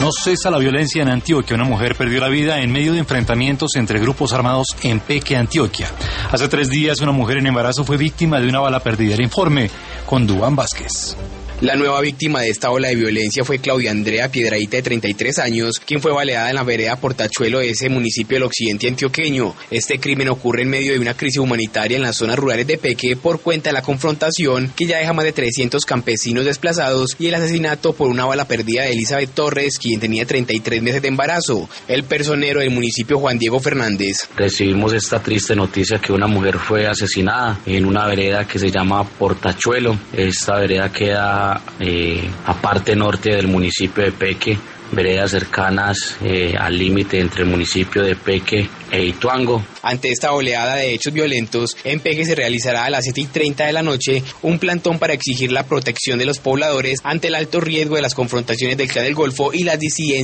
No cesa la violencia en Antioquia. Una mujer perdió la vida en medio de enfrentamientos entre grupos armados en Peque, Antioquia. Hace 3 días, una mujer en embarazo fue víctima de una bala perdida. El informe con Duván Vázquez. La nueva víctima de esta ola de violencia fue Claudia Andrea Piedradita, de 33 años, quien fue baleada en la vereda Portachuelo de ese municipio del occidente antioqueño. Este crimen ocurre en medio de una crisis humanitaria en las zonas rurales de Peque por cuenta de la confrontación que ya deja más de 300 campesinos desplazados y el asesinato por una bala perdida de Elizabeth Torres, quien tenía 33 meses de embarazo. El personero del municipio, Juan Diego Fernández. Recibimos esta triste noticia que una mujer fue asesinada en una vereda que se llama Portachuelo. Esta vereda queda a parte norte del municipio de Peque, veredas cercanas al límite entre el municipio de Peque e Ituango. Ante esta oleada de hechos violentos, en Peque se realizará a las 7:30 de la noche un plantón para exigir la protección de los pobladores ante el alto riesgo de las confrontaciones del Clan del Golfo y las disidencias